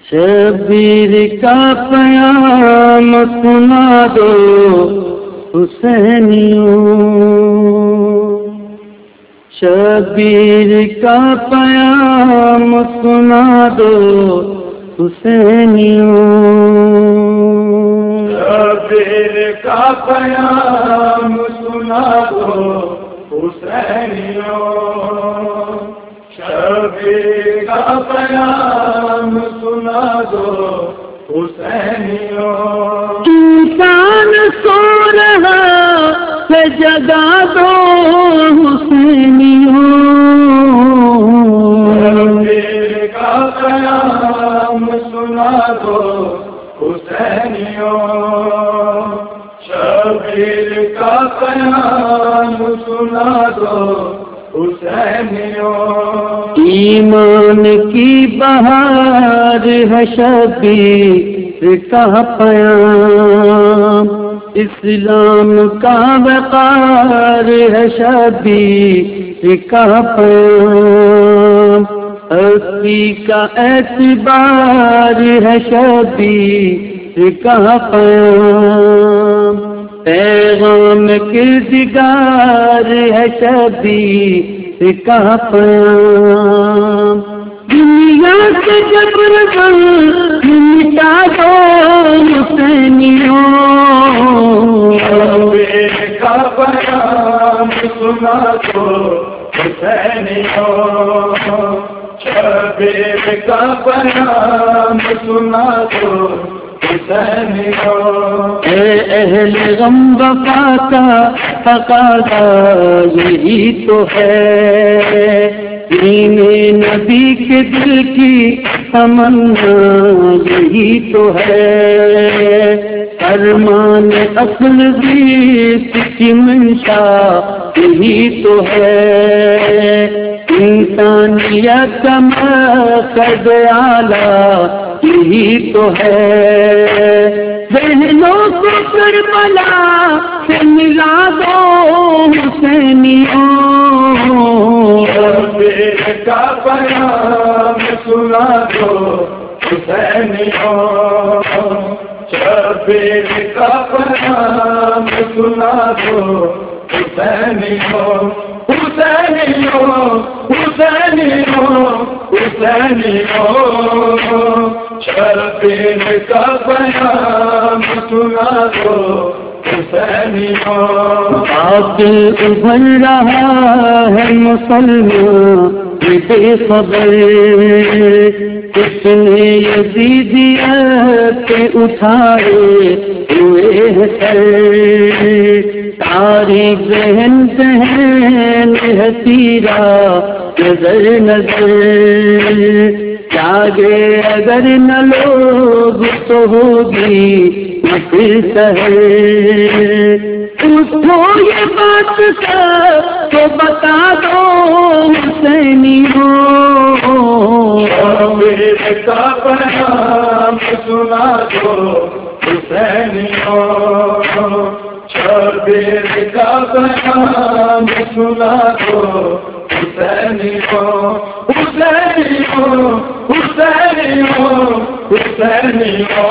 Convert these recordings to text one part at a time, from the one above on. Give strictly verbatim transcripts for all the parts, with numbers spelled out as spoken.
شبیر کا پیام سنا دو حسینیوں، شبیر کا پیام سنا دو حسینیوں، شبیر کا پیام سنا دو حسینیوں، شبیر کا پیام سنا دو حسینیوں، انسان سو رہا ہے جگا دو حسینیوں، شبیر کا پیام سنا دو حسینیوں، شبیر کا پیام سنا دو حسینیوں، ایمان کی بہار ہے شبیر کا پیام، اسلام کا وقار ہے شبیر کا پیام، ہستی کا اعتبار ہے شبیر کا پیام، پیغام کردگار ہے شبیر کا پیام، دنیا سے جبر مٹا دو حسینیوں، شبیر کا پیام سنا دو حسینیوں، شبیر کا پیام سنا دو حسینیوں، اے اہل غم وفا کا تقاضا یہی تو ہے، دین نبی کے دل کی تمنا یہی تو ہے، ارمان اصل بیت کی منشا یہی تو ہے، انسانیت کا مقصد اعلیٰ یہی تو ہے، بہنوں کو کربلا سے ملا دو حسینیوں، شبیر کا پیام سنا دو حسینیوں، شبیر کا پیام سنا دو حسینیوں، حسینیوں حسینیوں حسینیوں، شبیر کا پیام سنا دو حسینیوں، باطل ابھر رہا ہے مسلمان بے خبر، کس نے یزیدیت اٹھائے ہوئے ہیں سر، تاریخ ذہن ذہن ہے تیرا نظر نظر، جاگے اگر نہ لوگ تو ہوگی نہ پھر سحر، اٹھو یہ بات تو بتا دو حسینیوں، شبیر کا پیام سنا دو حسینیوں، شبیر کا پیام سنا دو حسینیوں، حسینیوں حسینیوں حسینیوں،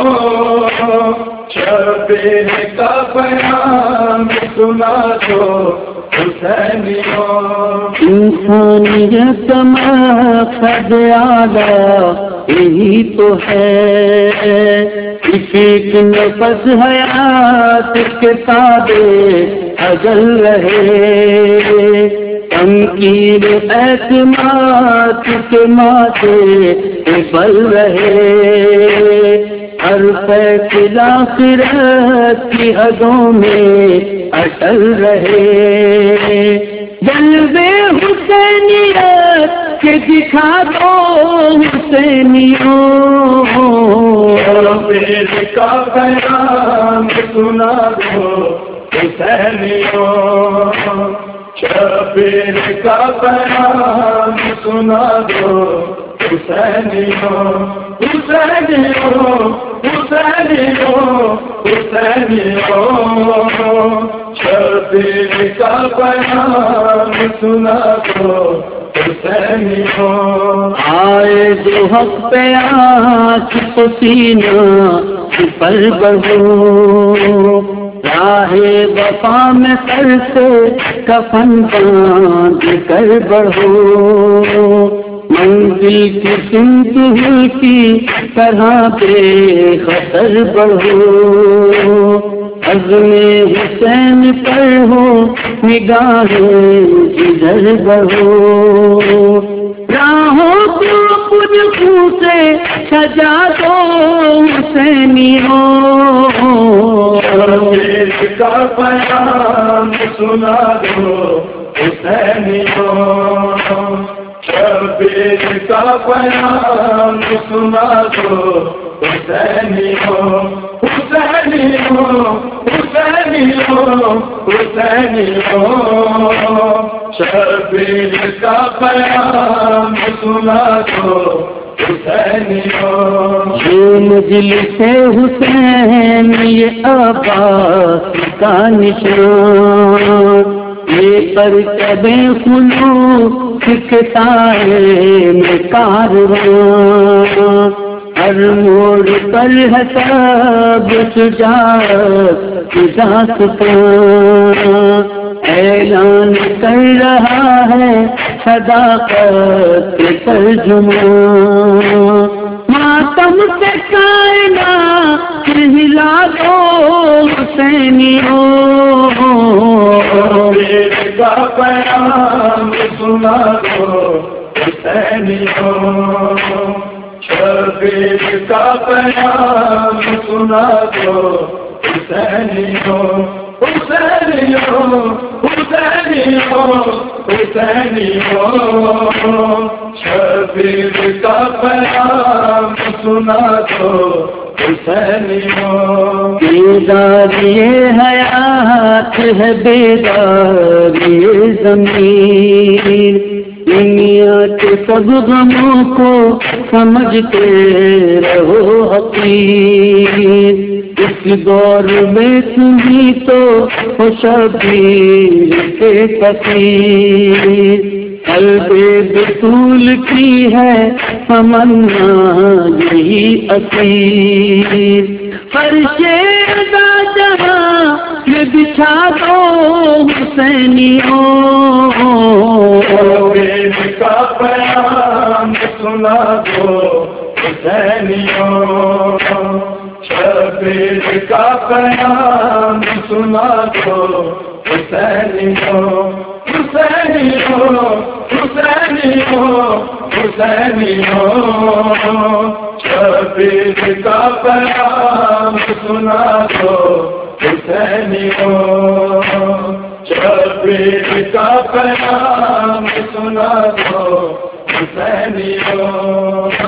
شبیر کا پیام سنا دو حسینیوں، انسانیت کا مقصد اعلیٰ یہی تو ہے، ایک نفس حیات کے تابع اجل رہے، تنقید اعتماد کے ماتھے بل رہے، ہر فیصلہ آخرت کی حدوں میں اٹل رہے، جلوے حسینیت کے دکھا دو حسینیوں، شبیر کا پیام سنا دو حسینیوں، شبیر کا پیام سنا دو حسینیوں، حسینیوں حسینیوں حسینیوں، شبیر کا پیام سنا دو حسینیوں آئے جو حق پہ آنکھ تو سینہ پر بڑھو، راہ وفا میں سر سے کفن باندھ کر بڑھو، منزل کی سمت کی طرح بے خطر بڑھو، عزم حسین پر ہو نگاہیں جدھر بڑھو، راہوں کو اپنے خون سے سجا دو حسینیوں، شبیر کا پیام سنا دو حسینیوں، شبیر کا پیام سنا دو حسینیوں، حسینیوں حسینیوں حسینیوں، شبیر کا پیام سنا دو حسینیوں، یہ مجلس حسین یہ عباس کا نشان، یہ پرچب خلوص کے سائے میں کارواں، ہر موڑ پر ہے سب شجاعت کی داستاں، اعلان کر رہا ہے صداقت کے ترجمہ، ماتم سے کائنات ہلا دو حسینیوں، شبیر کا پیام سنا دو حسینیوں، شبیر کا پیام سنا دو حسینیوں، حسینیوں حسینیوں حسینیوں، شبیر کا پیام سنا دو حسینیوں، بیداری حیات ہے بیداری ضمیر، دنیا کے سب غموں کو سمجھتے رہو حقیر، اس دور میں تمہیں تو ہو شبیر کے فقیر، قلب بطول کی ہے تمنا یہی اسیر، فرش رضا جہاں یہ بچھا دو حسینیوں، شبیر کا پیام سنا دو حسینیوں، شبیر کا پیام سنا دو حسینیوں، حسینیوں حسینیوں حسینیوں، شبیر کا پیام سنا دو حسینیوں، شبیر کا پیام سنا دو حسینیوں۔